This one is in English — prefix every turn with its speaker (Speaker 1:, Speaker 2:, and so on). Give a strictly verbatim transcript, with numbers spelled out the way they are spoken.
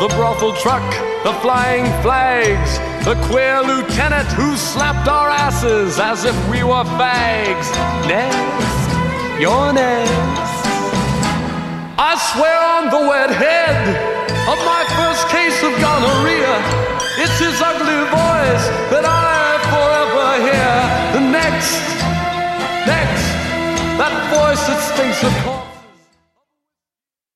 Speaker 1: the brothel truck, the flying flags, the queer lieutenant who slapped our asses as if we were fags. Next, you're next. I swear on the wet head of my first case of gonorrhea, it's his ugly voice that I forever hear. The next, next, that voice that stinks of pork.